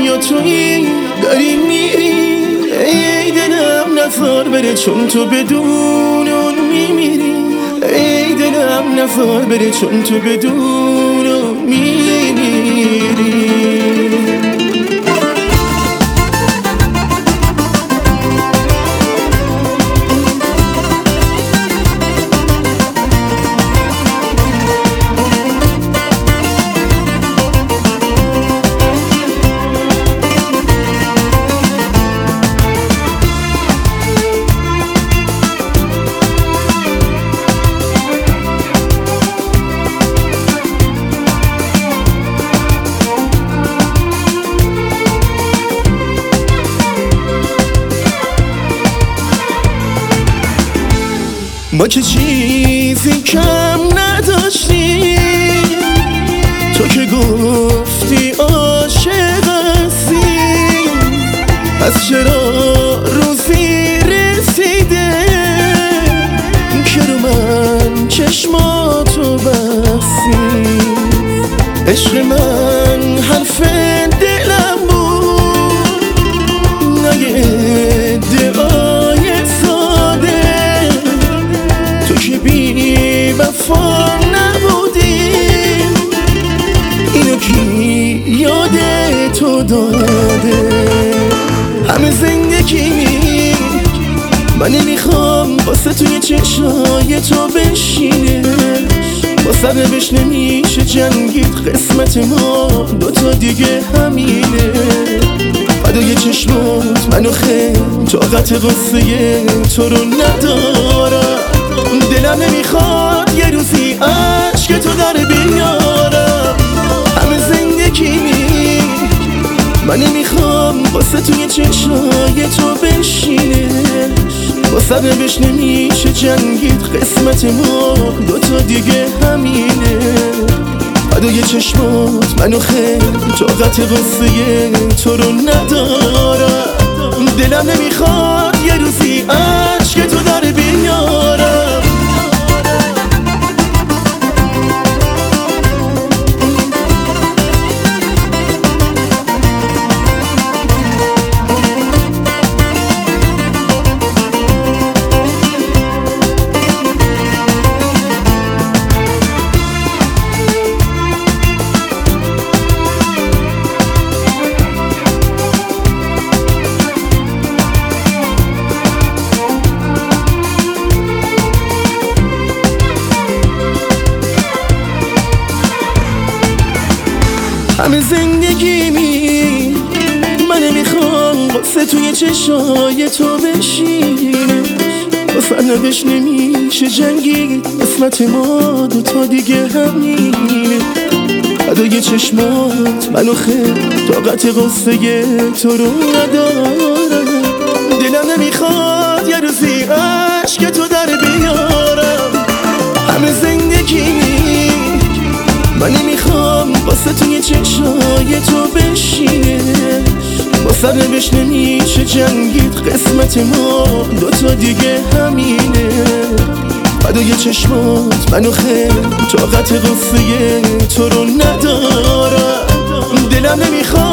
یا تویی داری میری. ای دلم نزار بره چون تو بدون اون میمیری. ای دلم نزار بره چون تو بدون اون میمیری. ما که چیزی کم نداشتی، تو که گفتی عاشق هستی. پس چرا روزی رسیده که رو من چشماتو بستی؟ عشق من حرف دلم بود، نه یه ادعای ساده. تو که بی وفا نبودی، اینو کی یاد تو داده؟ همه زندگی من نمیخوام واسه توی چشای تو بشینه. با سربش نمیشه جنگید، قسمت ما دوتا دیگه همینه. فدای چشمات منو خیلی طاقت غصه تو رو ندارم. دلم نمیخواد یه روزی عشق تو در بیارم. همه زندگی من نمیخوام واسه توی چشای تو بشینه. با سربش نمیشه جنگید، قسمت ما دوتا دیگه همینه. فدای چشمات منو خیلی طاقت غصه تو رو ندارم. دلم نمیخواد یه روزی عشق تو در بیارم. همه زندگی من نمیخوام واسه توی چشای تو بشینه. با سرنوشت نمیشه جنگید، قسمت ما دوتا دیگه همینه. فدای چشمات منو خیلی طاقت غصه تو رو ندارم. دلم نمیخواد یه روزی عشق تو در بیارم. همه زندگی من نمیخوام واسه توی چشای تو بشینه. با سربش نمیشه جنگید، قسمت ما دوتا دیگه همینه. فدای چشمات منو خیلی طاقت غصه تو رو ندارم. دلم نمیخواد